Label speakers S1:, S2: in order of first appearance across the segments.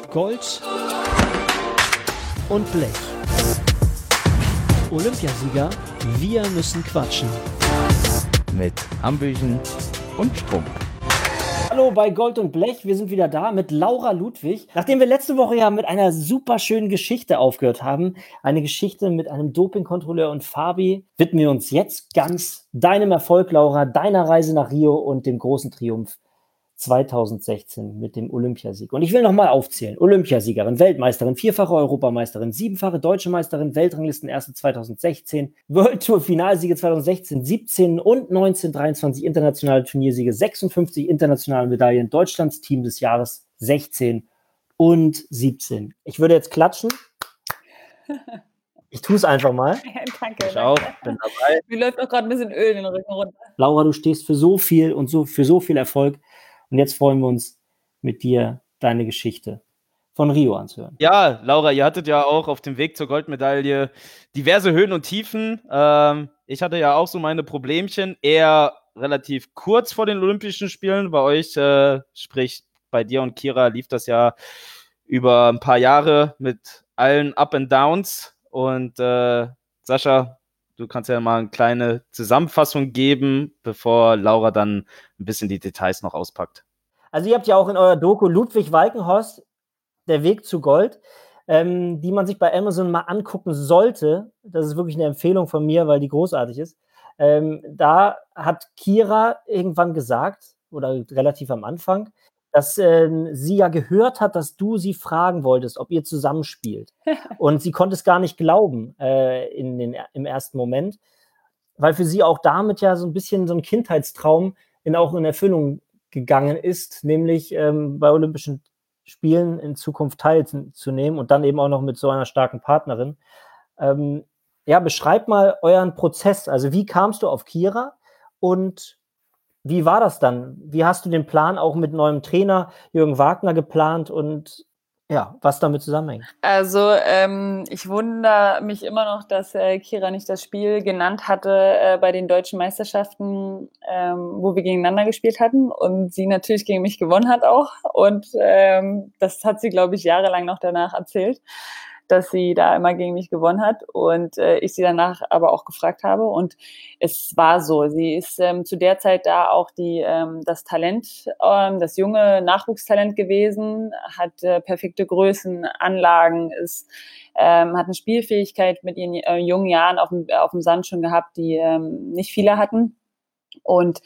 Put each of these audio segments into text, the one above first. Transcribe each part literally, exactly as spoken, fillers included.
S1: Gold und Blech. Olympiasieger, wir müssen quatschen.
S2: Mit Hambüchen und Strunk.
S3: Hallo bei Gold und Blech, wir sind wieder da mit Laura Ludwig. Nachdem wir letzte Woche ja mit einer super schönen Geschichte aufgehört haben, eine Geschichte mit einem Dopingkontrolleur und Fabi, widmen wir uns jetzt ganz deinem Erfolg, Laura, deiner Reise nach Rio und dem großen Triumph zweitausendsechzehn mit dem Olympiasieg. Und ich will nochmal aufzählen. Olympiasiegerin, Weltmeisterin, vierfache Europameisterin, siebenfache Deutsche Meisterin, Weltranglistenerste zweitausendsechzehn, World Tour Finalsiege zweitausendsechzehn, siebzehn und neunzehn, dreiundzwanzig internationale Turniersiege, sechsundfünfzig internationale Medaillen, Deutschlands Team des Jahres sechzehn und siebzehn. Ich würde jetzt klatschen. Ich tue es einfach mal.
S4: Ja, danke.
S2: Ich auch.
S3: Bin dabei.
S4: Mir läuft auch gerade ein bisschen Öl in den Rücken runter.
S3: Laura, du stehst für so viel und so für so viel Erfolg. Und jetzt freuen wir uns, mit dir deine Geschichte von Rio anzuhören.
S2: Ja, Laura, ihr hattet ja auch auf dem Weg zur Goldmedaille diverse Höhen und Tiefen. Ähm, ich hatte ja auch so meine Problemchen, eher relativ kurz vor den Olympischen Spielen. Bei euch, äh, sprich bei dir und Kira, lief das ja über ein paar Jahre mit allen Up and Downs. Und äh, Sascha, du kannst ja mal eine kleine Zusammenfassung geben, bevor Laura dann ein bisschen die Details noch auspackt.
S3: Also ihr habt ja auch in eurer Doku Ludwig Walkenhorst, der Weg zu Gold, ähm, die man sich bei Amazon mal angucken sollte. Das ist wirklich eine Empfehlung von mir, weil die großartig ist. Ähm, da hat Kira irgendwann gesagt, oder relativ am Anfang, dass äh, sie ja gehört hat, dass du sie fragen wolltest, ob ihr zusammenspielt. Und sie konnte es gar nicht glauben äh, in den, im ersten Moment, weil für sie auch damit ja so ein bisschen so ein Kindheitstraum in, auch in Erfüllung gegangen ist, nämlich ähm, bei Olympischen Spielen in Zukunft teilzunehmen und dann eben auch noch mit so einer starken Partnerin. Ähm, ja, beschreib mal euren Prozess. Also wie kamst du auf Kira und wie war das dann? Wie hast du den Plan auch mit neuem Trainer Jürgen Wagner geplant und ja, was damit zusammenhängt?
S4: Also ähm, ich wundere mich immer noch, dass äh, Kira nicht das Spiel genannt hatte äh, bei den deutschen Meisterschaften, ähm, wo wir gegeneinander gespielt hatten und sie natürlich gegen mich gewonnen hat auch. Und ähm, das hat sie, glaube ich, jahrelang noch danach erzählt, dass sie da immer gegen mich gewonnen hat und äh, ich sie danach aber auch gefragt habe. Und es war so, sie ist ähm, zu der Zeit da auch die ähm, das Talent, ähm, das junge Nachwuchstalent gewesen, hat äh, perfekte Größen, Anlagen, ist, ähm, hat eine Spielfähigkeit mit ihren äh, jungen Jahren auf dem, auf dem Sand schon gehabt, die ähm, nicht viele hatten. Und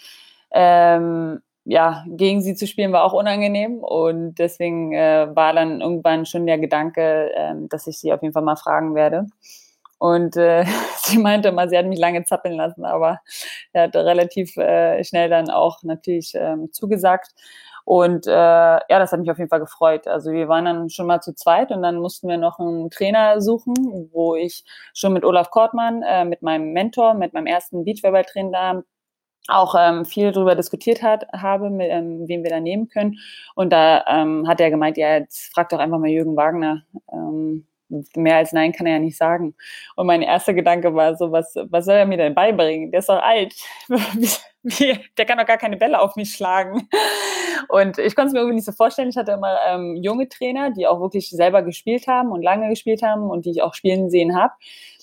S4: ähm, ja, gegen sie zu spielen war auch unangenehm und deswegen äh, war dann irgendwann schon der Gedanke, äh, dass ich sie auf jeden Fall mal fragen werde. Und äh, sie meinte mal, sie hat mich lange zappeln lassen, aber er hat relativ äh, schnell dann auch natürlich ähm, zugesagt. Und äh, ja, das hat mich auf jeden Fall gefreut. Also wir waren dann schon mal zu zweit und dann mussten wir noch einen Trainer suchen, wo ich schon mit Olaf Kortmann, äh, mit meinem Mentor, mit meinem ersten Beachvolleyball-Trainer auch ähm, viel darüber diskutiert hat, habe, mit, ähm, wen wir da nehmen können. Und da ähm, hat er gemeint, ja, jetzt frag doch einfach mal Jürgen Wagner. Ähm, mehr als Nein kann er ja nicht sagen. Und mein erster Gedanke war so, was, was soll er mir denn beibringen? Der ist doch alt. Wie, der kann doch gar keine Bälle auf mich schlagen. Und ich konnte es mir irgendwie nicht so vorstellen. Ich hatte immer ähm, junge Trainer, die auch wirklich selber gespielt haben und lange gespielt haben und die ich auch spielen sehen habe.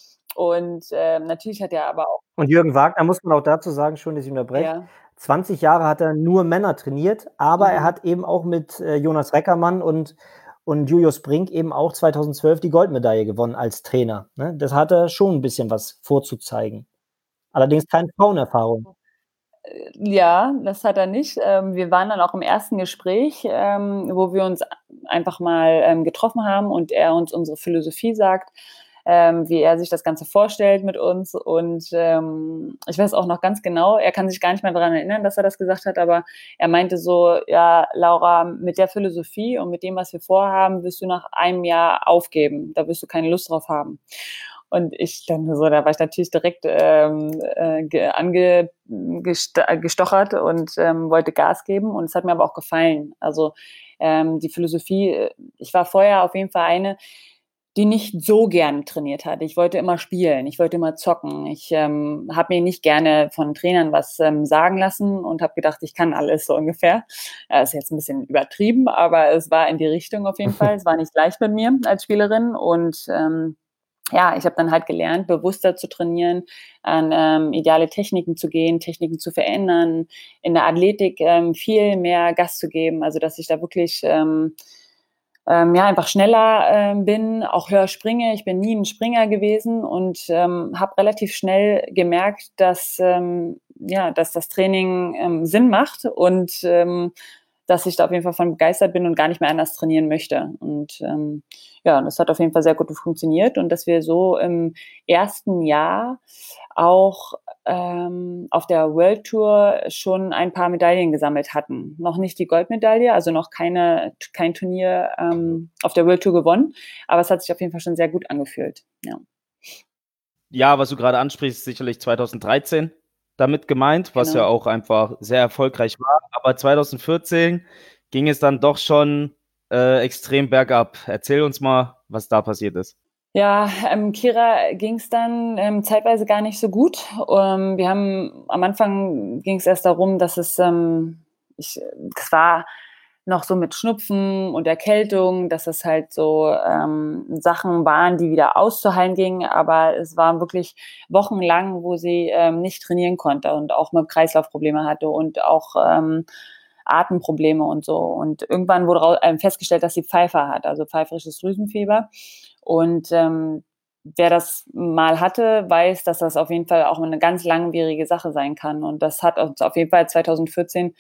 S4: Und äh, natürlich hat er aber auch...
S3: Und Jürgen Wagner, muss man auch dazu sagen, schon, dass ich unterbreche,
S4: Ja.
S3: zwanzig Jahre hat er nur Männer trainiert, aber
S4: Mhm.
S3: er hat eben auch mit äh, Jonas Reckermann und, und Julius Brink eben auch zweitausendzwölf die Goldmedaille gewonnen als Trainer. Ne? Das hat er schon ein bisschen was vorzuzeigen. Allerdings keine Frauenerfahrung.
S4: Ja, das hat er nicht. Ähm, wir waren dann auch im ersten Gespräch, ähm, wo wir uns einfach mal ähm, getroffen haben und er uns unsere Philosophie sagt, ähm, wie er sich das Ganze vorstellt mit uns. Und ähm, ich weiß auch noch ganz genau, er kann sich gar nicht mehr daran erinnern, dass er das gesagt hat, aber er meinte so, ja, Laura, mit der Philosophie und mit dem, was wir vorhaben, wirst du nach einem Jahr aufgeben. Da wirst du keine Lust drauf haben. Und ich dann so, da war ich natürlich direkt ähm, äh, angestochert und ähm, wollte Gas geben. Und es hat mir aber auch gefallen. Also ähm, die Philosophie, ich war vorher auf jeden Fall eine, die nicht so gern trainiert hat. Ich wollte immer spielen, ich wollte immer zocken. Ich ähm, habe mir nicht gerne von Trainern was ähm, sagen lassen und habe gedacht, ich kann alles so ungefähr. Das ist jetzt ein bisschen übertrieben, aber es war in die Richtung auf jeden Fall. Es war nicht leicht mit mir als Spielerin und ähm, ja, ich habe dann halt gelernt, bewusster zu trainieren, an ähm, ideale Techniken zu gehen, Techniken zu verändern, in der Athletik ähm, viel mehr Gas zu geben, also dass ich da wirklich ähm, ähm, ja einfach schneller ähm, bin, auch höher springe. Ich bin nie ein Springer gewesen und ähm, habe relativ schnell gemerkt, dass ähm, ja, dass das Training ähm, Sinn macht und ähm, dass ich da auf jeden Fall von begeistert bin und gar nicht mehr anders trainieren möchte. Und ähm, ja, das hat auf jeden Fall sehr gut funktioniert und dass wir so im ersten Jahr auch ähm, auf der World Tour schon ein paar Medaillen gesammelt hatten. Noch nicht die Goldmedaille, also noch keine, kein Turnier ähm, auf der World Tour gewonnen, aber es hat sich auf jeden Fall schon sehr gut angefühlt. Ja,
S2: Ja, was du gerade ansprichst, ist sicherlich zweitausenddreizehn damit gemeint, was
S4: genau.
S2: ja auch einfach sehr erfolgreich war. Aber zweitausendvierzehn ging es dann doch schon äh, extrem bergab. Erzähl uns mal, was da passiert ist.
S4: Ja, ähm, Kira ging es dann ähm, zeitweise gar nicht so gut. Ähm, wir haben am Anfang ging es erst darum, dass es, ähm, ich, es war noch so mit Schnupfen und Erkältung, dass es halt so ähm, Sachen waren, die wieder auszuheilen gingen, aber es waren wirklich wochenlang, wo sie ähm, nicht trainieren konnte und auch mit Kreislaufprobleme hatte und auch ähm, Atemprobleme und so. Und irgendwann wurde rau- ähm, festgestellt, dass sie Pfeifer hat, also pfeiferisches Drüsenfieber. Und ähm, wer das mal hatte, weiß, dass das auf jeden Fall auch eine ganz langwierige Sache sein kann. Und das hat uns auf jeden Fall zweitausendvierzehn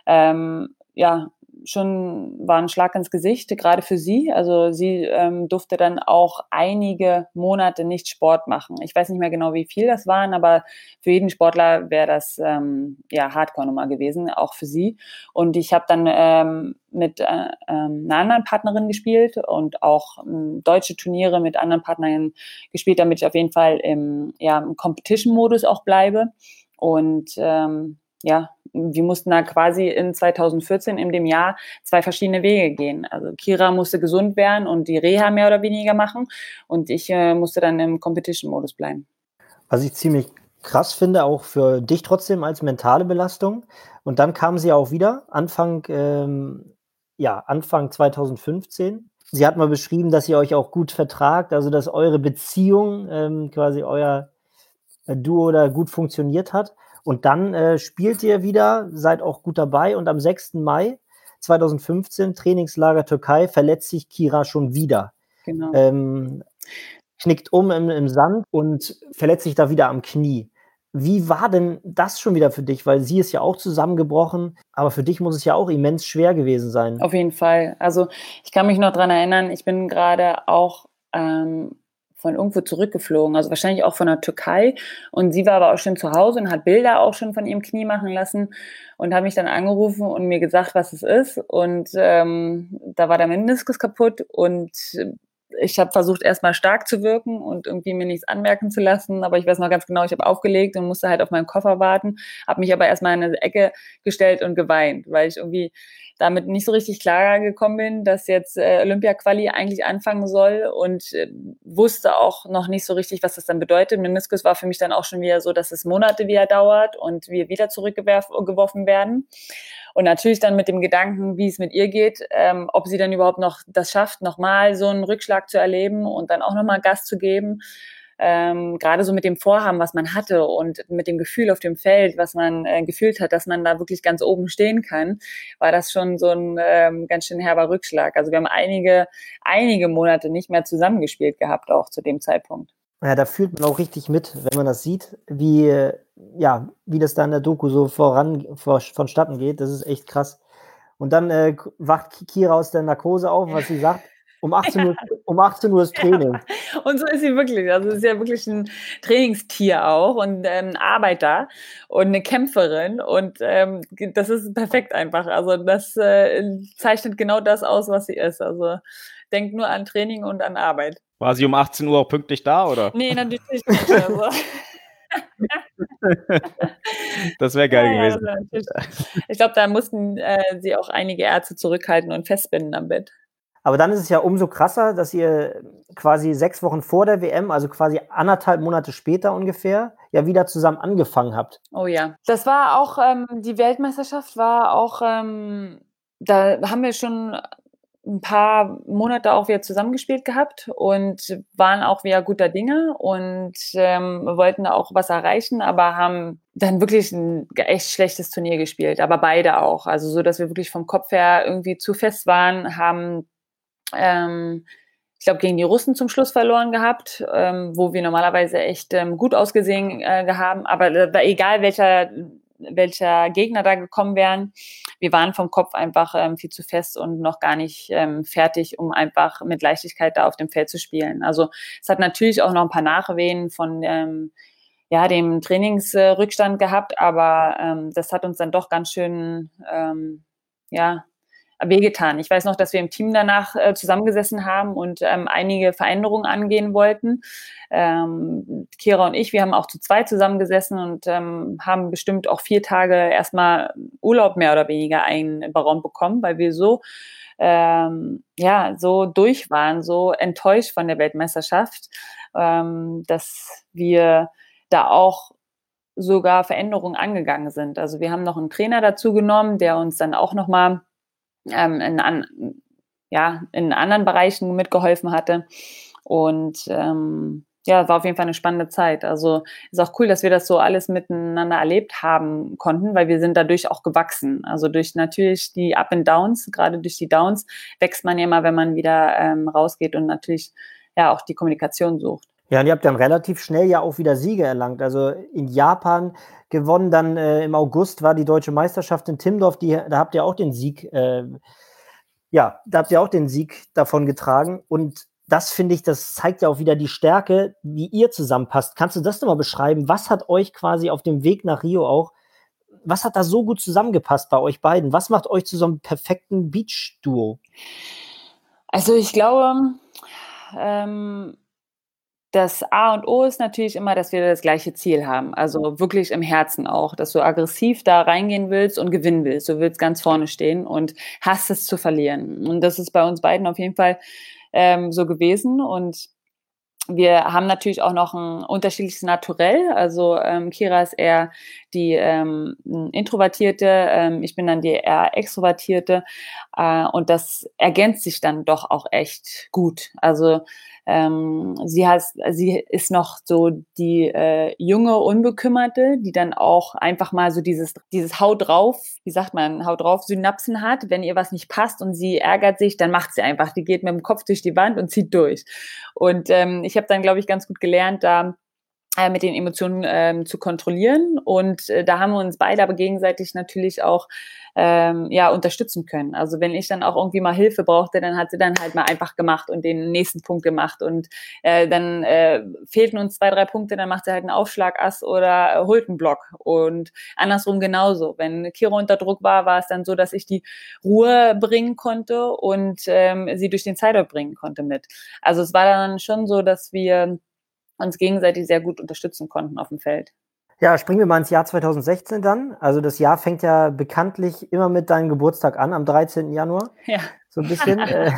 S4: ähm, ja schon war ein Schlag ins Gesicht, gerade für sie. Also sie ähm, durfte dann auch einige Monate nicht Sport machen. Ich weiß nicht mehr genau, wie viel das waren, aber für jeden Sportler wäre das ähm, ja Hardcore-Nummer gewesen, auch für sie. Und ich habe dann ähm, mit äh, ähm, einer anderen Partnerin gespielt und auch ähm, deutsche Turniere mit anderen Partnern gespielt, damit ich auf jeden Fall im, ja, im Competition-Modus auch bleibe. Und ähm, ja, wir mussten da quasi in zweitausendvierzehn in dem Jahr zwei verschiedene Wege gehen. Also Kira musste gesund werden und die Reha mehr oder weniger machen und ich äh, musste dann im Competition-Modus bleiben.
S3: Was ich ziemlich krass finde, auch für dich trotzdem als mentale Belastung. Und dann kam sie auch wieder, Anfang, ähm, ja, Anfang zweitausendfünfzehn. Sie hat mal beschrieben, dass ihr euch auch gut vertragt, also dass eure Beziehung, ähm, quasi euer äh, Duo da gut funktioniert hat. Und dann äh, spielt ihr wieder, seid auch gut dabei. Und am sechsten Mai zweitausendfünfzehn, Trainingslager Türkei, verletzt sich Kira schon wieder.
S4: Genau.
S3: Ähm, knickt um im, im Sand und verletzt sich da wieder am Knie. Wie war denn das schon wieder für dich? Weil sie ist ja auch zusammengebrochen, aber für dich muss es ja auch immens schwer gewesen sein.
S4: Auf jeden Fall. Also ich kann mich noch dran erinnern, ich bin gerade auch ähm, von irgendwo zurückgeflogen, also wahrscheinlich auch von der Türkei. Und sie war aber auch schon zu Hause und hat Bilder auch schon von ihrem Knie machen lassen und hat mich dann angerufen und mir gesagt, was es ist. Und ähm, da war der Meniskus kaputt und ich habe versucht, erstmal stark zu wirken und irgendwie mir nichts anmerken zu lassen, aber ich weiß noch ganz genau, ich habe aufgelegt und musste halt auf meinen Koffer warten, habe mich aber erstmal in eine Ecke gestellt und geweint, weil ich irgendwie damit nicht so richtig klar gekommen bin, dass jetzt äh, Olympia-Quali eigentlich anfangen soll und äh, wusste auch noch nicht so richtig, was das dann bedeutet. Meniskus war für mich dann auch schon wieder so, dass es Monate wieder dauert und wir wieder zurückgeworfen werden. Und natürlich dann mit dem Gedanken, wie es mit ihr geht, ähm, ob sie dann überhaupt noch das schafft, nochmal so einen Rückschlag zu erleben und dann auch nochmal Gas zu geben. Ähm, gerade so mit dem Vorhaben, was man hatte und mit dem Gefühl auf dem Feld, was man äh, gefühlt hat, dass man da wirklich ganz oben stehen kann, war das schon so ein ähm, ganz schön herber Rückschlag. Also wir haben einige, einige Monate nicht mehr zusammengespielt gehabt, auch zu dem Zeitpunkt.
S3: Ja, da fühlt man auch richtig mit, wenn man das sieht, wie, ja, wie das da in der Doku so voran, vor, vonstatten geht. Das ist echt krass. Und dann äh, wacht Kira aus der Narkose auf, was sie sagt, um achtzehn Uhr, um achtzehn Uhr ist Training.
S4: Ja, und so ist sie wirklich. Also sie ist ja wirklich ein Trainingstier auch und ähm, Arbeiter und eine Kämpferin. Und ähm, das ist perfekt einfach. Also das äh, zeichnet genau das aus, was sie ist. Also denkt nur an Training und an Arbeit.
S2: War sie um achtzehn Uhr auch pünktlich da, oder?
S4: Nee, natürlich nicht. Also.
S2: Das wäre geil
S4: ja,
S2: gewesen.
S4: Ja, ich glaube, da mussten äh, sie auch einige Ärzte zurückhalten und festbinden am Bett.
S3: Aber dann ist es ja umso krasser, dass ihr quasi sechs Wochen vor der W M, also quasi anderthalb Monate später ungefähr, ja wieder zusammen angefangen habt.
S4: Oh ja, das war auch, ähm, die Weltmeisterschaft war auch, ähm, da haben wir schon ein paar Monate auch wieder zusammengespielt gehabt und waren auch wieder guter Dinge und ähm, wollten auch was erreichen, aber haben dann wirklich ein echt schlechtes Turnier gespielt, aber beide auch. Also so, dass wir wirklich vom Kopf her irgendwie zu fest waren, haben ähm, ich glaube, gegen die Russen zum Schluss verloren gehabt, ähm, wo wir normalerweise echt ähm, gut ausgesehen äh, haben. Aber äh, egal, welcher, welcher Gegner da gekommen wären, wir waren vom Kopf einfach ähm, viel zu fest und noch gar nicht ähm, fertig, um einfach mit Leichtigkeit da auf dem Feld zu spielen. Also es hat natürlich auch noch ein paar Nachwehen von ähm, ja, dem Trainingsrückstand gehabt, aber ähm, das hat uns dann doch ganz schön ähm, ja, wehgetan. Ich weiß noch, dass wir im Team danach äh, zusammengesessen haben und ähm, einige Veränderungen angehen wollten. Ähm, Kira und ich, wir haben auch zu zweit zusammengesessen und ähm, haben bestimmt auch vier Tage erstmal Urlaub mehr oder weniger einberaumt bekommen, weil wir so ähm, ja, so durch waren, so enttäuscht von der Weltmeisterschaft, ähm, dass wir da auch sogar Veränderungen angegangen sind. Also wir haben noch einen Trainer dazu genommen, der uns dann auch nochmal Ähm, in, an, ja, in anderen Bereichen mitgeholfen hatte. Und ähm, ja, war auf jeden Fall eine spannende Zeit. Also ist auch cool, dass wir das so alles miteinander erlebt haben konnten, weil wir sind dadurch auch gewachsen. Also durch natürlich die Up and Downs, gerade durch die Downs, wächst man ja immer, wenn man wieder ähm, rausgeht und natürlich ja auch die Kommunikation sucht.
S3: Ja, und ihr habt dann relativ schnell ja auch wieder Siege erlangt. Also in Japan gewonnen, dann äh, im August war die deutsche Meisterschaft in Timmendorf, die, da habt ihr auch den Sieg, äh, ja, da habt ihr auch den Sieg davon getragen. Und das finde ich, das zeigt ja auch wieder die Stärke, wie ihr zusammenpasst. Kannst du das nochmal beschreiben? Was hat euch quasi auf dem Weg nach Rio auch, was hat da so gut zusammengepasst bei euch beiden? Was macht euch zu so einem perfekten Beach-Duo?
S4: Also ich glaube, ähm, das A und O ist natürlich immer, dass wir das gleiche Ziel haben. Also wirklich im Herzen auch, dass du aggressiv da reingehen willst und gewinnen willst. Du willst ganz vorne stehen und hast es zu verlieren. Und das ist bei uns beiden auf jeden Fall ähm, so gewesen. Und wir haben natürlich auch noch ein unterschiedliches Naturell. Also ähm, Kira ist eher die ähm, Introvertierte, ähm, ich bin dann die eher Extrovertierte. Äh, und das ergänzt sich dann doch auch echt gut. Also ähm, sie hat, sie ist noch so die äh, junge Unbekümmerte, die dann auch einfach mal so dieses dieses Haut drauf, wie sagt man, Haut drauf Synapsen hat. Wenn ihr was nicht passt und sie ärgert sich, dann macht sie einfach. Die geht mit dem Kopf durch die Wand und zieht durch. Und ähm, ich habe dann, glaube ich, ganz gut gelernt, da äh, mit den Emotionen ähm, zu kontrollieren. Und äh, da haben wir uns beide aber gegenseitig natürlich auch ähm, ja, unterstützen können. Also wenn ich dann auch irgendwie mal Hilfe brauchte, dann hat sie dann halt mal einfach gemacht und den nächsten Punkt gemacht. Und äh, dann äh, fehlten uns zwei, drei Punkte, dann macht sie halt einen Aufschlagass oder äh, holt einen Block. Und andersrum genauso. Wenn Kira unter Druck war, war es dann so, dass ich die Ruhe bringen konnte und ähm, sie durch den Sideout bringen konnte mit. Also es war dann schon so, dass wir uns gegenseitig sehr gut unterstützen konnten auf dem Feld.
S3: Ja, springen wir mal ins Jahr zweitausendsechzehn dann. Also das Jahr fängt ja bekanntlich immer mit deinem Geburtstag an, am dreizehnten Januar.
S4: Ja.
S3: So ein bisschen.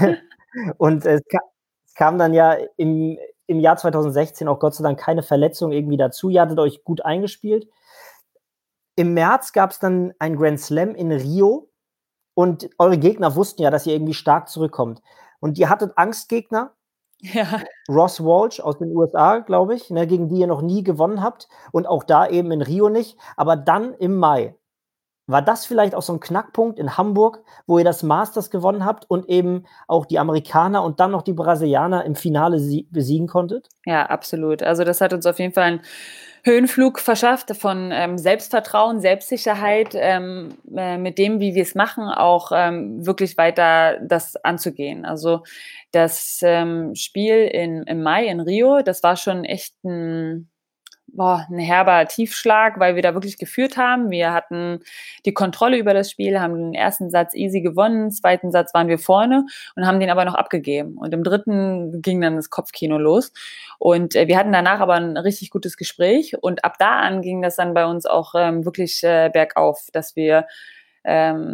S3: Und es kam dann ja im, im Jahr zweitausendsechzehn auch Gott sei Dank keine Verletzung irgendwie dazu. Ihr hattet euch gut eingespielt. Im März gab es dann ein Grand Slam in Rio und eure Gegner wussten ja, dass ihr irgendwie stark zurückkommt. Und ihr hattet Angstgegner.
S4: Ja.
S3: Ross Walsh aus den U S A, glaube ich, ne, gegen die ihr noch nie gewonnen habt und auch da eben in Rio nicht. Aber dann im Mai, war das vielleicht auch so ein Knackpunkt in Hamburg, wo ihr das Masters gewonnen habt und eben auch die Amerikaner und dann noch die Brasilianer im Finale sie- besiegen konntet?
S4: Ja, absolut. Also das hat uns auf jeden Fall einen Höhenflug verschafft von ähm, Selbstvertrauen, Selbstsicherheit, ähm, äh, mit dem, wie wir es machen, auch ähm, wirklich weiter das anzugehen. Also das ähm, Spiel in, im Mai in Rio, das war schon echt ein, boah, ein herber Tiefschlag, weil wir da wirklich geführt haben. Wir hatten die Kontrolle über das Spiel, haben den ersten Satz easy gewonnen, zweiten Satz waren wir vorne und haben den aber noch abgegeben. Und im dritten ging dann das Kopfkino los. Und äh, wir hatten danach aber ein richtig gutes Gespräch. Und ab da an ging das dann bei uns auch ähm, wirklich äh, bergauf, dass wir ähm,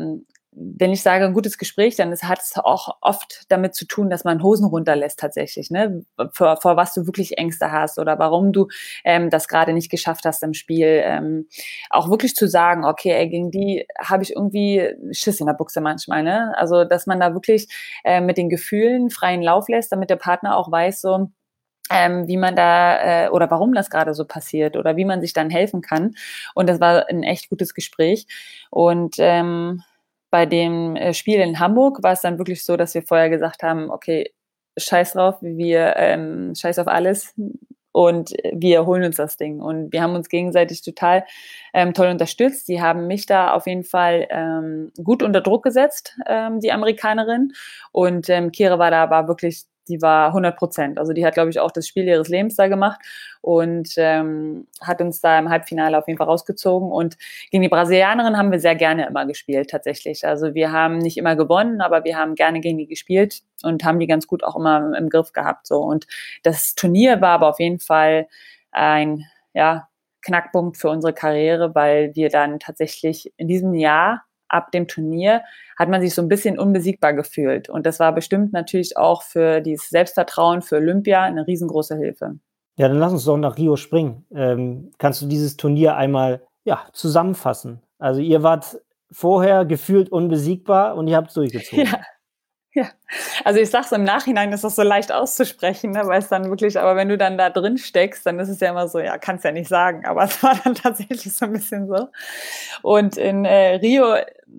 S4: wenn ich sage, ein gutes Gespräch, dann hat es auch oft damit zu tun, dass man Hosen runterlässt tatsächlich, ne? Vor, vor was du wirklich Ängste hast oder warum du ähm, das gerade nicht geschafft hast im Spiel. Ähm, auch wirklich zu sagen, okay, ey, gegen die habe ich irgendwie Schiss in der Buchse manchmal, ne? Also, dass man da wirklich äh, mit den Gefühlen freien Lauf lässt, damit der Partner auch weiß, so, Ähm, wie man da äh, oder warum das gerade so passiert oder wie man sich dann helfen kann. Und das war ein echt gutes Gespräch. Und ähm, bei dem äh, Spiel in Hamburg war es dann wirklich so, dass wir vorher gesagt haben, okay, scheiß drauf, wir ähm, scheiß auf alles und wir holen uns das Ding. Und wir haben uns gegenseitig total ähm, toll unterstützt. Die haben mich da auf jeden Fall ähm, gut unter Druck gesetzt, ähm, die Amerikanerin. Und ähm, Kira war da aber wirklich, die war hundert Prozent. Also die hat, glaube ich, auch das Spiel ihres Lebens da gemacht und ähm, hat uns da im Halbfinale auf jeden Fall rausgezogen. Und gegen die Brasilianerin haben wir sehr gerne immer gespielt, tatsächlich. Also wir haben nicht immer gewonnen, aber wir haben gerne gegen die gespielt und haben die ganz gut auch immer im Griff gehabt. So. Und das Turnier war aber auf jeden Fall ein, ja, Knackpunkt für unsere Karriere, weil wir dann tatsächlich in diesem Jahr ab dem Turnier hat man sich so ein bisschen unbesiegbar gefühlt. Und das war bestimmt natürlich auch für dieses Selbstvertrauen für Olympia eine riesengroße Hilfe.
S3: Ja, dann lass uns doch nach Rio springen. Ähm, kannst du dieses Turnier einmal ja, zusammenfassen? Also ihr wart vorher gefühlt unbesiegbar und ihr habt es durchgezogen.
S4: Ja. Ja, also ich sag's im Nachhinein, ist das so leicht auszusprechen, ne, weil es dann wirklich, aber wenn du dann da drin steckst, dann ist es ja immer so, ja, kannst ja nicht sagen, aber es war dann tatsächlich so ein bisschen so. Und in äh, Rio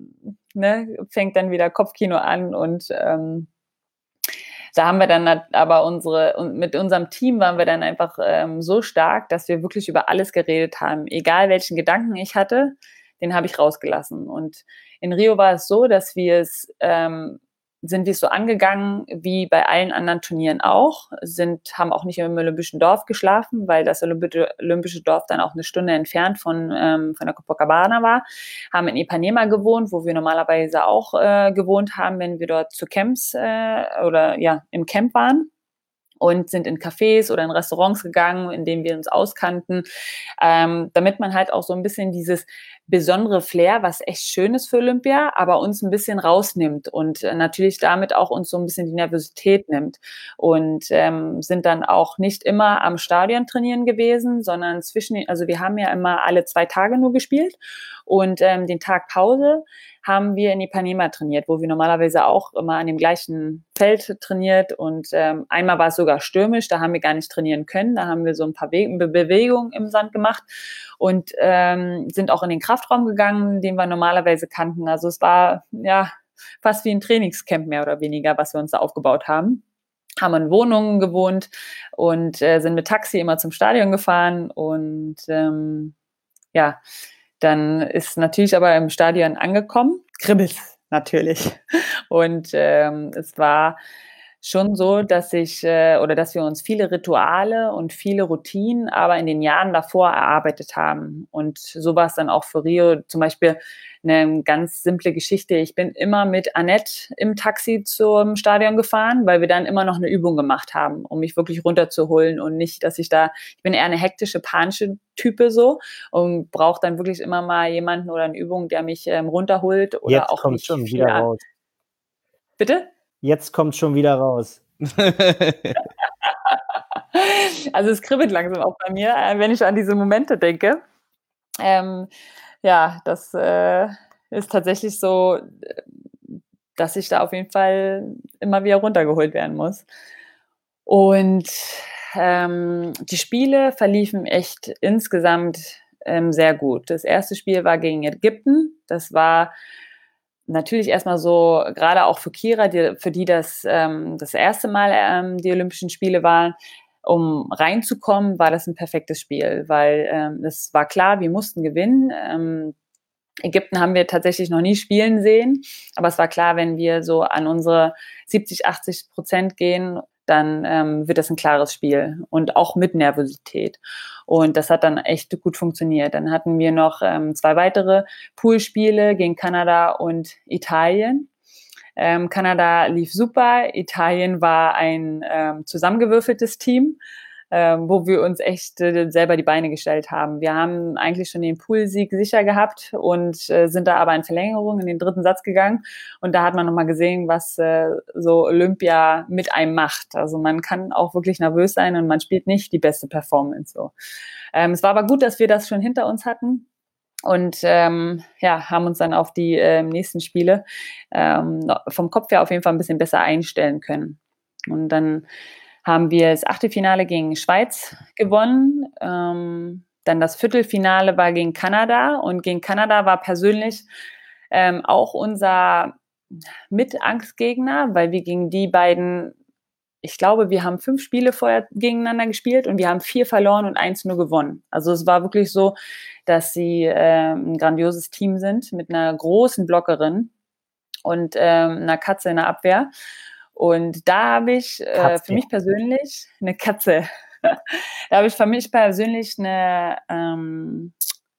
S4: ne, fängt dann wieder Kopfkino an und ähm, da haben wir dann aber unsere, und mit unserem Team waren wir dann einfach ähm, so stark, dass wir wirklich über alles geredet haben. Egal welchen Gedanken ich hatte, den habe ich rausgelassen. Und in Rio war es so, dass wir es ähm, sind wir es so angegangen wie bei allen anderen Turnieren auch, sind, haben auch nicht im Olympischen Dorf geschlafen, weil das Olympische, Olympische Dorf dann auch eine Stunde entfernt von, ähm, von der Copacabana war, haben in Ipanema gewohnt, wo wir normalerweise auch äh, gewohnt haben, wenn wir dort zu Camps äh, oder ja im Camp waren. Und sind in Cafés oder in Restaurants gegangen, in denen wir uns auskannten, ähm, damit man halt auch so ein bisschen dieses besondere Flair, was echt schön ist für Olympia, aber uns ein bisschen rausnimmt und äh, natürlich damit auch uns so ein bisschen die Nervosität nimmt. Und ähm, sind dann auch nicht immer am Stadion trainieren gewesen, sondern zwischen, also wir haben ja immer alle zwei Tage nur gespielt und ähm, den Tag Pause haben wir in Ipanema trainiert, wo wir normalerweise auch immer an dem gleichen Feld trainiert und ähm, einmal war es sogar stürmisch, da haben wir gar nicht trainieren können, da haben wir so ein paar Be- Be- Bewegungen im Sand gemacht und ähm, sind auch in den Kraftraum gegangen, den wir normalerweise kannten. Also es war ja fast wie ein Trainingscamp mehr oder weniger, was wir uns da aufgebaut haben. Haben in Wohnungen gewohnt und äh, sind mit Taxi immer zum Stadion gefahren und ähm, ja, dann ist natürlich aber im Stadion angekommen, kribbelt natürlich. Und ähm, es war schon so, dass ich äh, oder dass wir uns viele Rituale und viele Routinen aber in den Jahren davor erarbeitet haben. Und so war es dann auch für Rio zum Beispiel eine ganz simple Geschichte. Ich bin immer mit Annette im Taxi zum Stadion gefahren, weil wir dann immer noch eine Übung gemacht haben, um mich wirklich runterzuholen und nicht, dass ich da, ich bin eher eine hektische, panische Type so und brauche dann wirklich immer mal jemanden oder eine Übung, der mich ähm, runterholt oder
S3: Jetzt
S4: auch
S3: kommt
S4: nicht
S3: schon
S4: viel
S3: wieder
S4: an.
S3: raus.
S4: Bitte?
S3: Jetzt kommt schon wieder raus.
S4: Also es kribbelt langsam auch bei mir, äh, wenn ich an diese Momente denke. Ähm, ja, das äh, ist tatsächlich so, dass ich da auf jeden Fall immer wieder runtergeholt werden muss. Und ähm, die Spiele verliefen echt insgesamt ähm, sehr gut. Das erste Spiel war gegen Ägypten. Das war natürlich erstmal so, gerade auch für Kira, die, für die das ähm, das erste Mal ähm, die Olympischen Spiele waren, um reinzukommen, war das ein perfektes Spiel, weil ähm, es war klar, wir mussten gewinnen. Ähm, Ägypten haben wir tatsächlich noch nie spielen sehen, aber es war klar, wenn wir so an unsere siebzig, achtzig Prozent gehen, dann ähm, wird das ein klares Spiel und auch mit Nervosität. Und das hat dann echt gut funktioniert. Dann hatten wir noch ähm, zwei weitere Poolspiele gegen Kanada und Italien. Ähm, Kanada lief super, Italien war ein ähm, zusammengewürfeltes Team. ähm, wo wir uns echt äh, selber die Beine gestellt haben. Wir haben eigentlich schon den Poolsieg sicher gehabt und äh, sind da aber in Verlängerung in den dritten Satz gegangen. Und da hat man nochmal gesehen, was äh, so Olympia mit einem macht. Also man kann auch wirklich nervös sein und man spielt nicht die beste Performance. So. Ähm, es war aber gut, dass wir das schon hinter uns hatten. Und ähm, ja, haben uns dann auf die äh, nächsten Spiele ähm, vom Kopf her auf jeden Fall ein bisschen besser einstellen können. Und dann haben wir das Achtelfinale gegen Schweiz gewonnen. Ähm, dann das Viertelfinale war gegen Kanada. Und gegen Kanada war persönlich ähm, auch unser Mitangstgegner, weil wir gegen die beiden, ich glaube, wir haben fünf Spiele vorher gegeneinander gespielt und wir haben vier verloren und eins nur gewonnen. Also es war wirklich so, dass sie äh, ein grandioses Team sind mit einer großen Blockerin und ähm, einer Katze in der Abwehr. Und da habe ich äh, für mich persönlich eine Katze. Da habe ich für mich persönlich eine, ähm,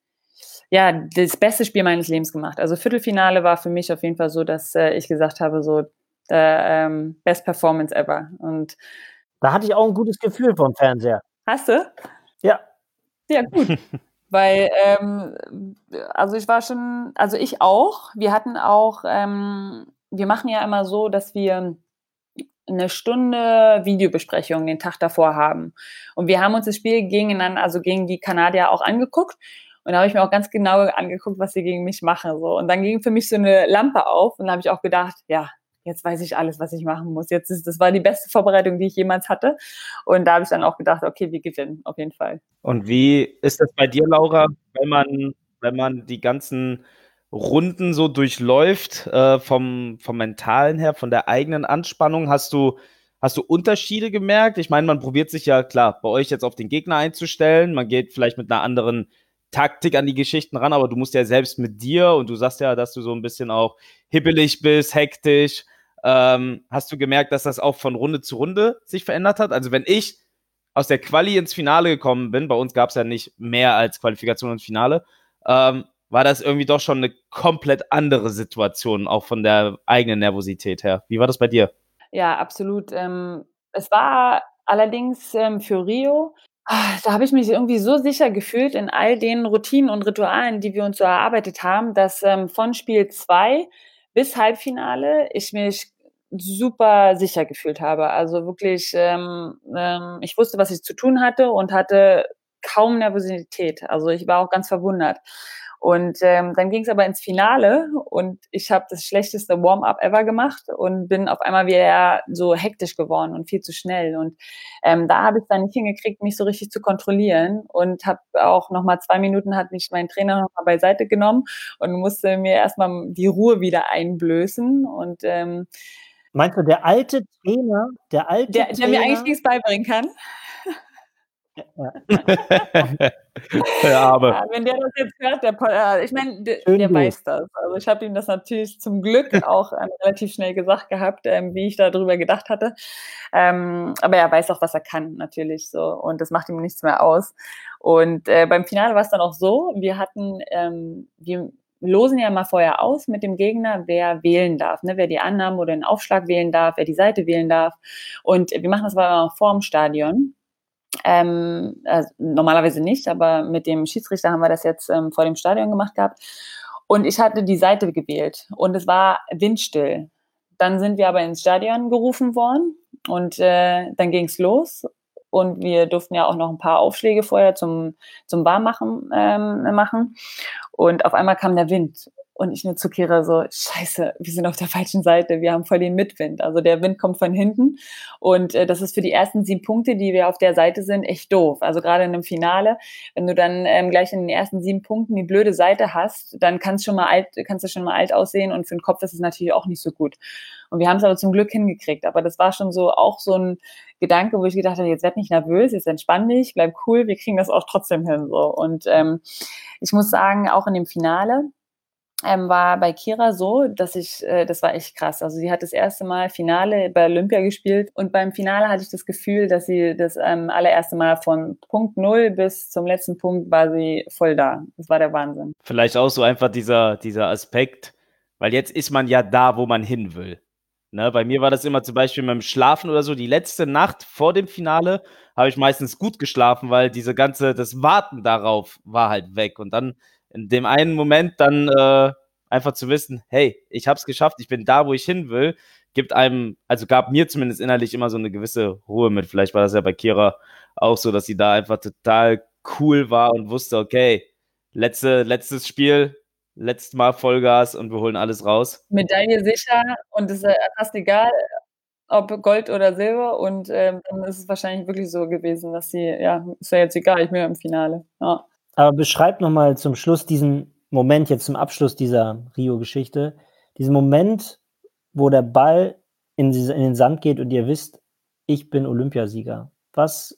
S4: ja, das beste Spiel meines Lebens gemacht. Also Viertelfinale war für mich auf jeden Fall so, dass äh, ich gesagt habe, so äh, ähm, Best Performance ever. Und
S3: da hatte ich auch ein gutes Gefühl vom Fernseher.
S4: Hast du?
S3: Ja.
S4: Ja, gut. Weil, ähm, also ich war schon, also ich auch. Wir hatten auch, ähm, wir machen ja immer so, dass wir eine Stunde Videobesprechung den Tag davor haben. Und wir haben uns das Spiel gegeneinander, also gegen die Kanadier auch angeguckt. Und da habe ich mir auch ganz genau angeguckt, was sie gegen mich machen. So. Und dann ging für mich so eine Lampe auf und da habe ich auch gedacht, ja, jetzt weiß ich alles, was ich machen muss. Jetzt ist, das war die beste Vorbereitung, die ich jemals hatte. Und da habe ich dann auch gedacht, okay, wir gewinnen, auf jeden Fall.
S2: Und wie ist das bei dir, Laura, wenn man, wenn man die ganzen Runden so durchläuft, äh, vom, vom Mentalen her, von der eigenen Anspannung? Hast du, hast du Unterschiede gemerkt? Ich meine, man probiert sich ja, klar, bei euch jetzt auf den Gegner einzustellen. Man geht vielleicht mit einer anderen Taktik an die Geschichten ran, aber du musst ja selbst mit dir, und du sagst ja, dass du so ein bisschen auch hibbelig bist, hektisch. Ähm, hast du gemerkt, dass das auch von Runde zu Runde sich verändert hat? Also wenn ich aus der Quali ins Finale gekommen bin, bei uns gab es ja nicht mehr als Qualifikation ins Finale, ähm, war das irgendwie doch schon eine komplett andere Situation, auch von der eigenen Nervosität her. Wie war das bei dir?
S4: Ja, absolut. Ähm, es war allerdings ähm, für Rio, da habe ich mich irgendwie so sicher gefühlt in all den Routinen und Ritualen, die wir uns so erarbeitet haben, dass ähm, von Spiel zwei bis Halbfinale ich mich super sicher gefühlt habe. Also wirklich, ähm, ähm, ich wusste, was ich zu tun hatte und hatte kaum Nervosität. Also ich war auch ganz verwundert. Und ähm, dann ging es aber ins Finale und ich habe das schlechteste Warm-up ever gemacht und bin auf einmal wieder so hektisch geworden und viel zu schnell. Und ähm, da habe ich es dann nicht hingekriegt, mich so richtig zu kontrollieren und habe auch nochmal zwei Minuten, hat mich mein Trainer nochmal beiseite genommen und musste mir erstmal die Ruhe wieder einblößen. Und ähm,
S3: meinst du, der alte Trainer, der alte
S4: der, der
S3: Trainer,
S4: mir eigentlich nichts beibringen kann?
S2: Ja. Der Arme.
S4: Ja, wenn der das jetzt hört, der, äh, ich meine, der, der weiß das. Also ich habe ihm das natürlich zum Glück auch ähm, relativ schnell gesagt gehabt, ähm, wie ich darüber gedacht hatte. Ähm, aber er weiß auch, was er kann, natürlich so. Und das macht ihm nichts mehr aus. Und äh, beim Finale war es dann auch so, wir hatten, ähm, wir losen ja mal vorher aus mit dem Gegner, wer wählen darf, ne? Wer die Annahme oder den Aufschlag wählen darf, wer die Seite wählen darf. Und wir machen das aber auch vor dem Stadion. Ähm, also normalerweise nicht, aber mit dem Schiedsrichter haben wir das jetzt ähm, vor dem Stadion gemacht gehabt. Und ich hatte die Seite gewählt und es war windstill. Dann sind wir aber ins Stadion gerufen worden und äh, dann ging es los. Und wir durften ja auch noch ein paar Aufschläge vorher zum, zum Warmmachen ähm, machen. Und auf einmal kam der Wind. Und ich nur zu Kira so, scheiße, wir sind auf der falschen Seite, wir haben voll den Mitwind. Also der Wind kommt von hinten und äh, das ist für die ersten sieben Punkte, die wir auf der Seite sind, echt doof. Also gerade in einem Finale, wenn du dann ähm, gleich in den ersten sieben Punkten die blöde Seite hast, dann kannst schon mal alt, kannst du schon mal alt aussehen und für den Kopf ist es natürlich auch nicht so gut. Und wir haben es aber zum Glück hingekriegt. Aber das war schon so auch so ein Gedanke, wo ich gedacht habe, jetzt werd nicht nervös, jetzt entspann dich, bleib cool, wir kriegen das auch trotzdem hin. So. Und ähm, ich muss sagen, auch in dem Finale, Ähm, war bei Kira so, dass ich, äh, das war echt krass. Also sie hat das erste Mal Finale bei Olympia gespielt und beim Finale hatte ich das Gefühl, dass sie das ähm, allererste Mal von Punkt Null bis zum letzten Punkt war sie voll da. Das war der Wahnsinn.
S2: Vielleicht auch so einfach dieser, dieser Aspekt, weil jetzt ist man ja da, wo man hin will. Ne, bei mir war das immer zum Beispiel mit dem Schlafen oder so. Die letzte Nacht vor dem Finale habe ich meistens gut geschlafen, weil diese ganze, das Warten darauf war halt weg. Und dann in dem einen Moment dann äh, einfach zu wissen, hey, ich habe es geschafft, ich bin da, wo ich hin will, gibt einem, also gab mir zumindest innerlich immer so eine gewisse Ruhe mit. Vielleicht war das ja bei Kira auch so, dass sie da einfach total cool war und wusste, okay, letzte, letztes Spiel, letztes Mal Vollgas und wir holen alles raus.
S4: Medaille sicher und es ist äh, fast egal, ob Gold oder Silber. Und ähm, dann ist es wahrscheinlich wirklich so gewesen, dass sie, ja, ist ja jetzt egal, ich bin ja im Finale. Ja.
S3: Aber beschreib nochmal zum Schluss diesen Moment, jetzt zum Abschluss dieser Rio-Geschichte, diesen Moment, wo der Ball in, diese, in den Sand geht und ihr wisst, ich bin Olympiasieger. Was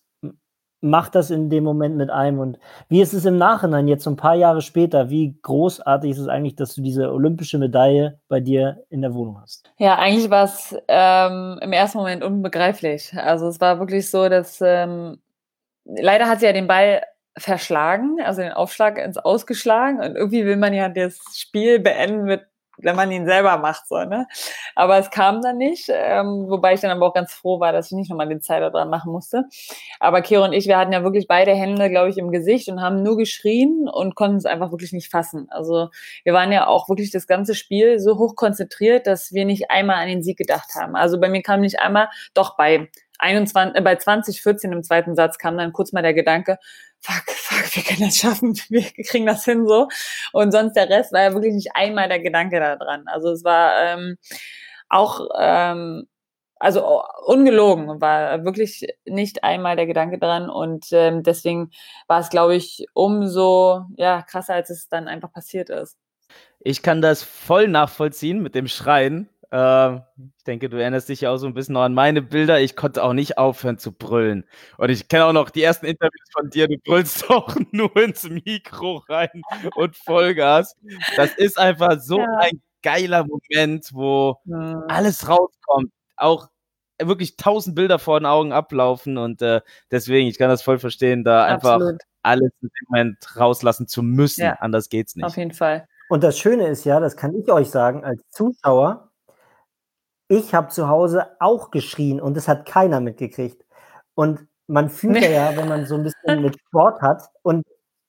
S3: macht das in dem Moment mit einem? Und wie ist es im Nachhinein, jetzt so ein paar Jahre später, wie großartig ist es eigentlich, dass du diese olympische Medaille bei dir in der Wohnung hast?
S4: Ja, eigentlich war es ähm, im ersten Moment unbegreiflich. Also es war wirklich so, dass ähm, leider hat sie ja den Ball verschlagen, also den Aufschlag ins Ausgeschlagen, und irgendwie will man ja das Spiel beenden mit, wenn man ihn selber macht, so, ne? Aber es kam dann nicht, ähm, wobei ich dann aber auch ganz froh war, dass ich nicht nochmal den Zeiler dran machen musste. Aber Kira und ich, wir hatten ja wirklich beide Hände, glaube ich, im Gesicht und haben nur geschrien und konnten es einfach wirklich nicht fassen. Also wir waren ja auch wirklich das ganze Spiel so hoch konzentriert, dass wir nicht einmal an den Sieg gedacht haben. Also bei mir kam nicht einmal, doch bei einundzwanzig, äh, bei zwanzig vierzehn im zweiten Satz kam dann kurz mal der Gedanke, fuck, fuck, wir können das schaffen, wir kriegen das hin so. Und sonst der Rest war ja wirklich nicht einmal der Gedanke da dran. Also es war ähm, auch, ähm, also ungelogen, war wirklich nicht einmal der Gedanke dran. Und ähm, deswegen war es, glaube ich, umso ja, krasser, als es dann einfach passiert ist.
S2: Ich kann das voll nachvollziehen mit dem Schreien. Äh, ich denke, du erinnerst dich ja auch so ein bisschen noch an meine Bilder. Ich konnte auch nicht aufhören zu brüllen. Und ich kenne auch noch die ersten Interviews von dir. Du brüllst auch nur ins Mikro rein und Vollgas. Das ist einfach so ja. ein geiler Moment, wo ja. alles rauskommt. Auch wirklich tausend Bilder vor den Augen ablaufen. Und äh, deswegen, ich kann das voll verstehen, da Absolut. einfach alles in dem Moment rauslassen zu müssen. Ja. Anders geht's nicht.
S4: Auf jeden Fall.
S3: Und das Schöne ist ja, das kann ich euch sagen, als Zuschauer, ich habe zu Hause auch geschrien und das hat keiner mitgekriegt. Und man fühlt nee. ja, wenn man so ein bisschen mit Sport hat und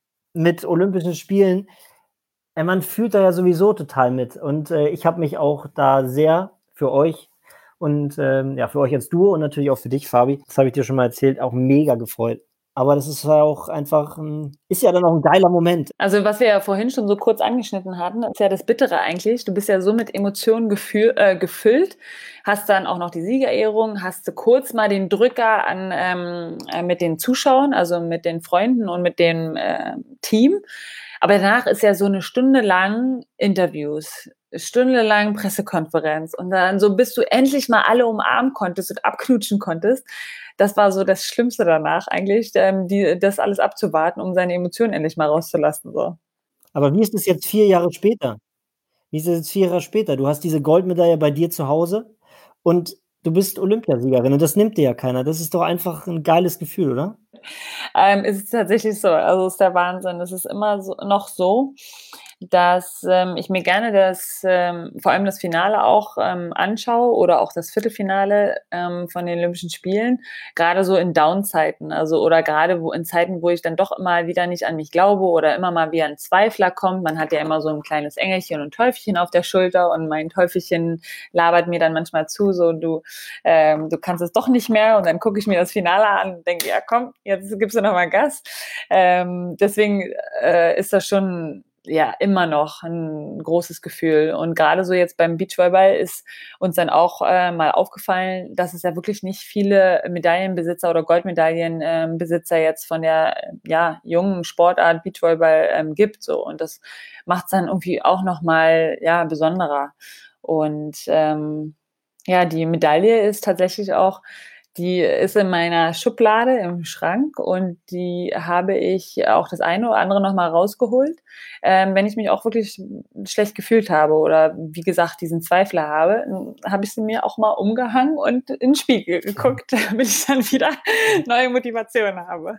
S3: mit Olympischen Spielen, man fühlt da ja sowieso total mit. Und äh, ich habe mich auch da sehr für euch und ähm, ja, für euch als Duo und natürlich auch für dich, Fabi, das habe ich dir schon mal erzählt, auch mega gefreut. Aber das ist ja auch einfach, ist ja dann auch ein geiler Moment.
S4: Also was wir ja vorhin schon so kurz angeschnitten hatten, ist ja das Bittere eigentlich. Du bist ja so mit Emotionen gefühl, äh, gefüllt, hast dann auch noch die Siegerehrung, hast du kurz mal den Drücker an ähm, äh, mit den Zuschauern, also mit den Freunden und mit dem äh, Team. Aber danach ist ja so eine Stunde lang Interviews, stundenlang Pressekonferenz und dann so, bis du endlich mal alle umarmen konntest und abknutschen konntest. Das war so das Schlimmste danach eigentlich, ähm, die, das alles abzuwarten, um seine Emotionen endlich mal rauszulassen. So.
S3: Aber wie ist es jetzt vier Jahre später? Wie ist es jetzt vier Jahre später? Du hast diese Goldmedaille bei dir zu Hause und du bist Olympiasiegerin und das nimmt dir ja keiner. Das ist doch einfach ein geiles Gefühl, oder?
S4: Ähm, es ist tatsächlich so, also es ist der Wahnsinn. Es ist immer so, noch so, dass ähm, ich mir gerne das, ähm, vor allem das Finale auch ähm, anschaue oder auch das Viertelfinale ähm, von den Olympischen Spielen, gerade so in Down-Zeiten, also oder gerade wo in Zeiten, wo ich dann doch immer wieder nicht an mich glaube oder immer mal wieder ein Zweifler kommt. Man hat ja immer so ein kleines Engelchen und Teufelchen auf der Schulter und mein Teufelchen labert mir dann manchmal zu, so du, ähm, du kannst es doch nicht mehr, und dann gucke ich mir das Finale an und denke, ja komm, jetzt gibst du nochmal Gas. Ähm, deswegen äh, ist das schon ja immer noch ein großes Gefühl. Und gerade so jetzt beim Beachvolleyball ist uns dann auch äh, mal aufgefallen, dass es ja wirklich nicht viele Medaillenbesitzer oder Goldmedaillenbesitzer äh, jetzt von der ja jungen Sportart Beachvolleyball ähm, gibt. So. Und das macht es dann irgendwie auch nochmal ja, besonderer. Und ähm, ja, die Medaille ist tatsächlich auch, die ist in meiner Schublade im Schrank und die habe ich auch das eine oder andere nochmal rausgeholt, ähm, wenn ich mich auch wirklich schlecht gefühlt habe oder wie gesagt diesen Zweifler habe, habe ich sie mir auch mal umgehangen und in den Spiegel geguckt, damit ich dann wieder neue Motivation habe.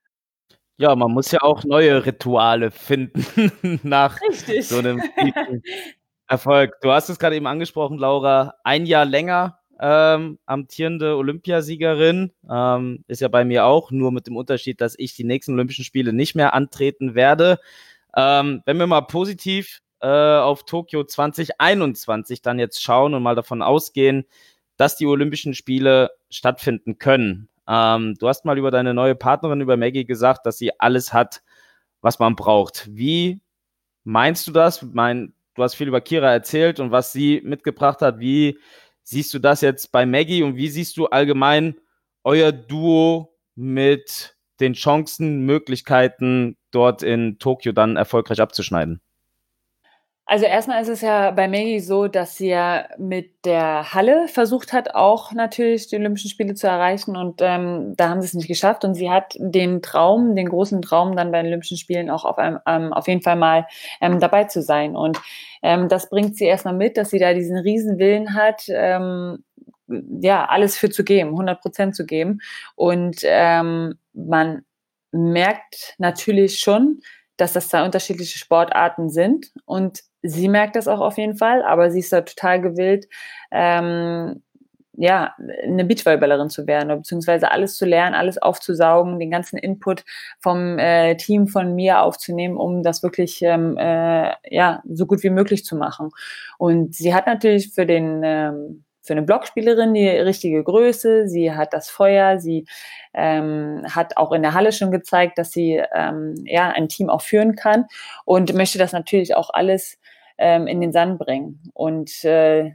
S2: Ja, man muss ja auch neue Rituale finden nach
S4: Richtig.
S2: so einem Spiel. Erfolg. Du hast es gerade eben angesprochen, Laura. Ein Jahr länger ähm, amtierende Olympiasiegerin. Ähm, ist ja bei mir auch, nur mit dem Unterschied, dass ich die nächsten Olympischen Spiele nicht mehr antreten werde. Ähm, wenn wir mal positiv äh, auf Tokio zwanzig einundzwanzig dann jetzt schauen und mal davon ausgehen, dass die Olympischen Spiele stattfinden können. Ähm, du hast mal über deine neue Partnerin, über Maggie, gesagt, dass sie alles hat, was man braucht. Wie meinst du das? Ich mein, du hast viel über Kira erzählt und was sie mitgebracht hat. Wie siehst du das jetzt bei Maggie und wie siehst du allgemein euer Duo mit den Chancen, Möglichkeiten, dort in Tokio dann erfolgreich abzuschneiden?
S4: Also erstmal ist es ja bei Maggie so, dass sie ja mit der Halle versucht hat, auch natürlich die Olympischen Spiele zu erreichen und ähm, da haben sie es nicht geschafft und sie hat den Traum, den großen Traum dann bei den Olympischen Spielen auch auf, einem, ähm, auf jeden Fall mal ähm, dabei zu sein und ähm, das bringt sie erstmal mit, dass sie da diesen riesen Willen hat, ähm, ja, alles für zu geben, hundert Prozent zu geben und ähm, man merkt natürlich schon, dass das zwei unterschiedliche Sportarten sind und sie merkt das auch auf jeden Fall, aber sie ist da total gewillt, ähm, ja, eine Beachvolleyballerin zu werden, beziehungsweise alles zu lernen, alles aufzusaugen, den ganzen Input vom äh, Team von mir aufzunehmen, um das wirklich ähm, äh, ja, so gut wie möglich zu machen. Und sie hat natürlich für den ähm, für eine Blockspielerin die richtige Größe, sie hat das Feuer, sie ähm, hat auch in der Halle schon gezeigt, dass sie ähm, ja, ein Team auch führen kann und möchte das natürlich auch alles ähm, in den Sand bringen. Und äh,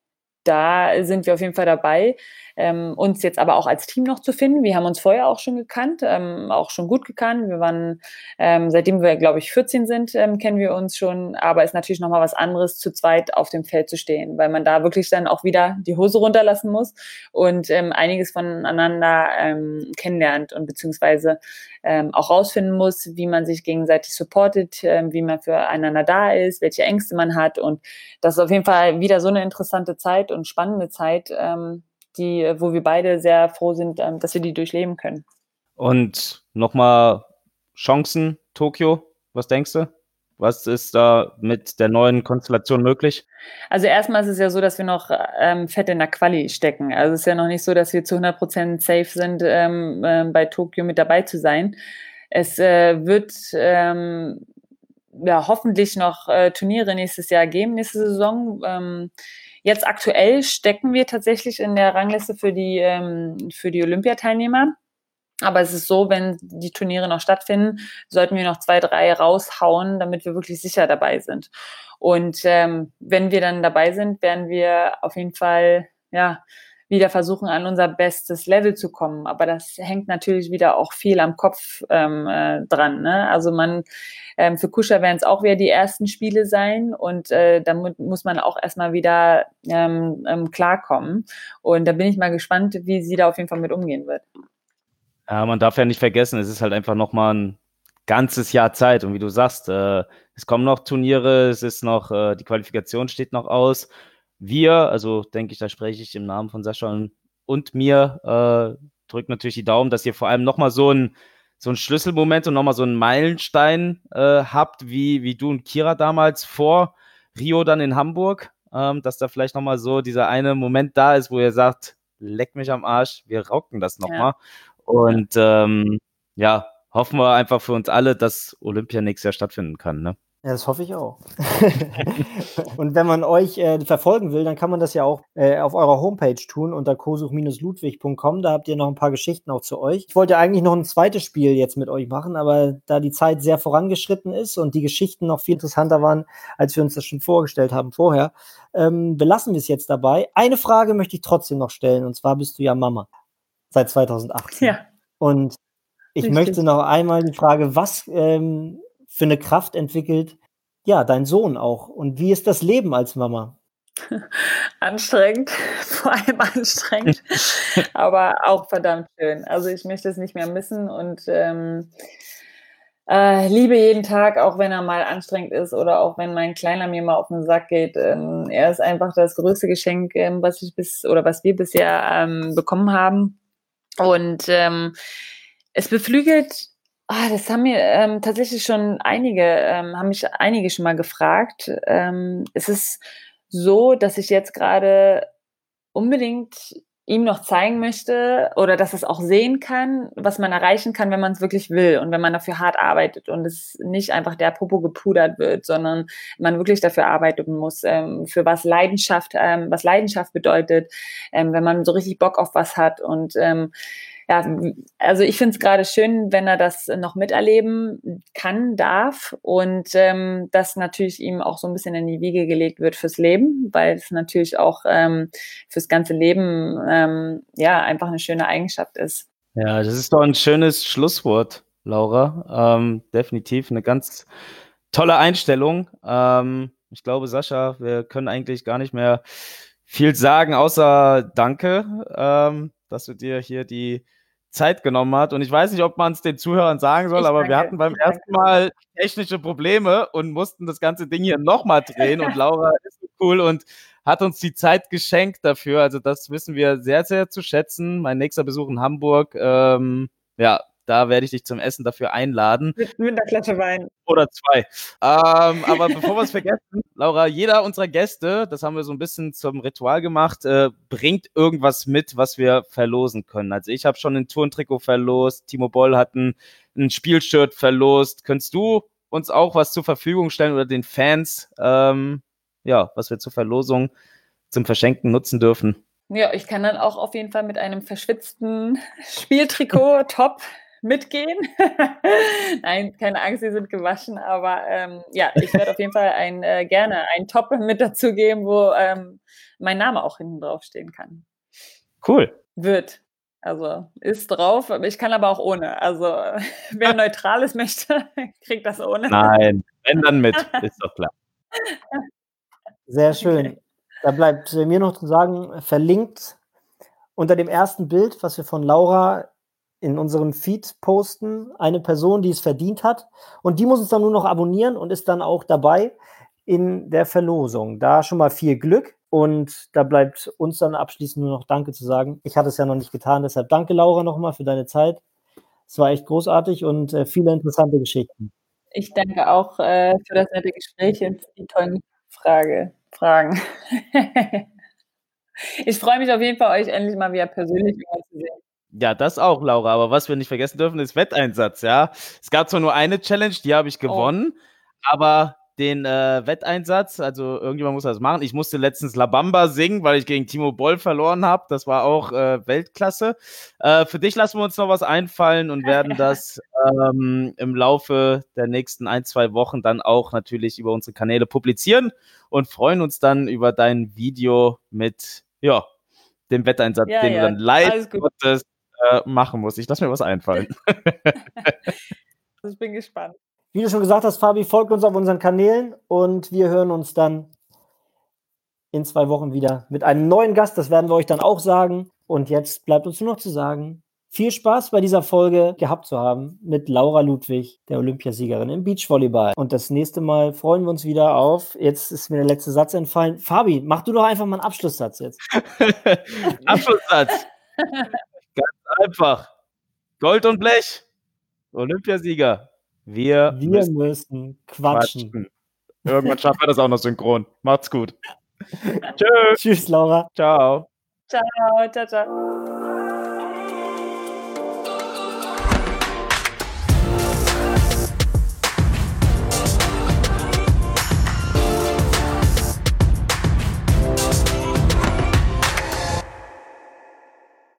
S4: da sind wir auf jeden Fall dabei, ähm, uns jetzt aber auch als Team noch zu finden. Wir haben uns vorher auch schon gekannt, ähm, auch schon gut gekannt. Wir waren, ähm, seitdem wir, glaube ich, vierzehn sind, ähm, kennen wir uns schon. Aber es ist natürlich nochmal was anderes, zu zweit auf dem Feld zu stehen, weil man da wirklich dann auch wieder die Hose runterlassen muss und ähm, einiges voneinander ähm, kennenlernt und beziehungsweise ähm, auch rausfinden muss, wie man sich gegenseitig supportet, ähm, wie man füreinander da ist, welche Ängste man hat. Und das ist auf jeden Fall wieder so eine interessante Zeit und spannende Zeit, ähm, die, wo wir beide sehr froh sind, ähm, dass wir die durchleben können.
S2: Und nochmal Chancen, Tokio, was denkst du? Was ist da mit der neuen Konstellation möglich?
S4: Also erstmal ist es ja so, dass wir noch ähm, fett in der Quali stecken. Also es ist ja noch nicht so, dass wir zu hundert Prozent safe sind, ähm, äh, bei Tokio mit dabei zu sein. Es äh, wird ähm, ja hoffentlich noch äh, Turniere nächstes Jahr geben, nächste Saison. Ähm, jetzt aktuell stecken wir tatsächlich in der Rangliste für die, ähm, für die Olympiateilnehmer. Aber es ist so, wenn die Turniere noch stattfinden, sollten wir noch zwei, drei raushauen, damit wir wirklich sicher dabei sind. Und ähm, wenn wir dann dabei sind, werden wir auf jeden Fall ja wieder versuchen, an unser bestes Level zu kommen. Aber das hängt natürlich wieder auch viel am Kopf ähm, äh, dran. Ne? Also man ähm, für Kuscher werden es auch wieder die ersten Spiele sein und äh, damit muss man auch erstmal wieder ähm, ähm, klarkommen. Und da bin ich mal gespannt, wie sie da auf jeden Fall mit umgehen wird.
S2: Ja, man darf ja nicht vergessen, es ist halt einfach nochmal ein ganzes Jahr Zeit. Und wie du sagst, äh, es kommen noch Turniere, es ist noch, äh, die Qualifikation steht noch aus. Wir, also denke ich, da spreche ich im Namen von Sascha und, und mir, äh, drücken natürlich die Daumen, dass ihr vor allem nochmal so ein, so ein Schlüsselmoment und nochmal so einen Meilenstein äh, habt, wie, wie du und Kira damals vor Rio dann in Hamburg, ähm, dass da vielleicht nochmal so dieser eine Moment da ist, wo ihr sagt, leck mich am Arsch, wir rocken das nochmal. Ja. Und ähm, ja, hoffen wir einfach für uns alle, dass Olympia nächstes Jahr stattfinden kann, ne?
S3: Ja, das hoffe ich auch. Und wenn man euch äh, verfolgen will, dann kann man das ja auch äh, auf eurer Homepage tun, unter kosuch ludwig punkt com. Da habt ihr noch ein paar Geschichten auch zu euch. Ich wollte eigentlich noch ein zweites Spiel jetzt mit euch machen, aber da die Zeit sehr vorangeschritten ist und die Geschichten noch viel interessanter waren, als wir uns das schon vorgestellt haben vorher, ähm, belassen wir es jetzt dabei. Eine Frage möchte ich trotzdem noch stellen, und zwar bist du ja Mama seit zweitausendachtzehn.
S4: Ja.
S3: Und ich
S4: Richtig.
S3: möchte noch einmal die Frage, was ähm, für eine Kraft entwickelt ja dein Sohn auch? Und wie ist das Leben als Mama?
S4: Anstrengend, vor allem anstrengend, aber auch verdammt schön. Also ich möchte es nicht mehr missen und ähm, äh, liebe jeden Tag, auch wenn er mal anstrengend ist oder auch wenn mein Kleiner mir mal auf den Sack geht. Ähm, er ist einfach das größte Geschenk, ähm, was ich bis oder was wir bisher ähm, bekommen haben. Und ähm, es beflügelt Ah, das haben mir ähm, tatsächlich schon einige, ähm, haben mich einige schon mal gefragt. Ähm, es ist so, dass ich jetzt gerade unbedingt ihm noch zeigen möchte oder dass es auch sehen kann, was man erreichen kann, wenn man es wirklich will und wenn man dafür hart arbeitet und es nicht einfach der Popo gepudert wird, sondern man wirklich dafür arbeiten muss, ähm, für was Leidenschaft, ähm, was Leidenschaft bedeutet, ähm, wenn man so richtig Bock auf was hat und ähm, ja, also ich finde es gerade schön, wenn er das noch miterleben kann, darf und ähm, das natürlich ihm auch so ein bisschen in die Wiege gelegt wird fürs Leben, weil es natürlich auch ähm, fürs ganze Leben ähm, ja einfach eine schöne Eigenschaft ist.
S2: Ja, das ist doch ein schönes Schlusswort, Laura. Ähm, definitiv eine ganz tolle Einstellung. Ähm, ich glaube, Sascha, wir können eigentlich gar nicht mehr viel sagen, außer Danke, ähm, dass du dir hier die Zeit genommen hast. Und ich weiß nicht, ob man es den Zuhörern sagen soll,
S4: Ich
S2: aber
S4: danke,
S2: wir hatten beim
S4: ich danke.
S2: ersten Mal technische Probleme und mussten das ganze Ding hier nochmal drehen. Und Laura ist so cool und hat uns die Zeit geschenkt dafür. Also das wissen wir sehr, sehr zu schätzen. Mein nächster Besuch in Hamburg, ähm, ja, da werde ich dich zum Essen dafür einladen.
S4: Mit, mit einer Flasche Wein.
S2: Oder zwei. Ähm, aber bevor wir es vergessen, Laura, jeder unserer Gäste, das haben wir so ein bisschen zum Ritual gemacht, äh, bringt irgendwas mit, was wir verlosen können. Also ich habe schon ein Turntrikot verlost, Timo Boll hat ein, ein Spielshirt verlost. Könntest du uns auch was zur Verfügung stellen oder den Fans, ähm, ja, was wir zur Verlosung zum Verschenken nutzen dürfen?
S4: Ja, ich kann dann auch auf jeden Fall mit einem verschwitzten Spieltrikot top mitgehen. Nein, keine Angst, sie sind gewaschen, aber ähm, ja, ich werde auf jeden Fall ein, äh, gerne ein Top mit dazu geben, wo ähm, mein Name auch hinten drauf stehen kann.
S2: Cool.
S4: Wird. Also ist drauf, aber ich kann aber auch ohne. Also wer Neutrales möchte, kriegt das ohne.
S2: Nein, wenn dann mit, ist doch klar.
S3: Sehr schön.
S4: Okay.
S3: Da bleibt äh, mir noch zu sagen, verlinkt unter dem ersten Bild, was wir von Laura in unserem Feed posten, eine Person, die es verdient hat. Und die muss uns dann nur noch abonnieren und ist dann auch dabei in der Verlosung. Da schon mal viel Glück. Und da bleibt uns dann abschließend nur noch Danke zu sagen. Ich hatte es ja noch nicht getan, deshalb danke, Laura, nochmal für deine Zeit. Es war echt großartig und äh, viele interessante Geschichten.
S4: Ich danke auch äh, für das nette Gespräch und die tollen Frage, Fragen. Ich freue mich auf jeden Fall, euch endlich mal wieder persönlich zu sehen.
S2: Ja, das auch, Laura. Aber was wir nicht vergessen dürfen, ist Wetteinsatz, ja. Es gab zwar nur eine Challenge, die habe ich gewonnen, oh. aber den äh, Wetteinsatz, also irgendjemand muss das machen. Ich musste letztens La Bamba singen, weil ich gegen Timo Boll verloren habe. Das war auch äh, Weltklasse. Äh, für dich lassen wir uns noch was einfallen und werden das ähm, im Laufe der nächsten ein, zwei Wochen dann auch natürlich über unsere Kanäle publizieren und freuen uns dann über dein Video mit, ja, dem Wetteinsatz,
S4: ja,
S2: den
S4: ja.
S2: du dann live Gottes, äh, machen musst. Ich lasse mir was einfallen.
S4: Ich bin gespannt.
S3: Wie du schon gesagt hast, Fabi, folgt uns auf unseren Kanälen und wir hören uns dann in zwei Wochen wieder mit einem neuen Gast. Das werden wir euch dann auch sagen. Und jetzt bleibt uns nur noch zu sagen, viel Spaß bei dieser Folge gehabt zu haben mit Laura Ludwig, der Olympiasiegerin im Beachvolleyball. Und das nächste Mal freuen wir uns wieder auf, jetzt ist mir der letzte Satz entfallen. Fabi, mach du doch einfach mal einen Abschlusssatz jetzt.
S2: Abschlusssatz. Ganz einfach. Gold und Blech. Olympiasieger. Wir,
S3: wir müssen, müssen quatschen.
S2: quatschen. Irgendwann schaffen wir das auch noch synchron. Macht's gut. Tschüss.
S3: Tschüss, Laura.
S2: Ciao.
S4: Ciao, ciao, ciao.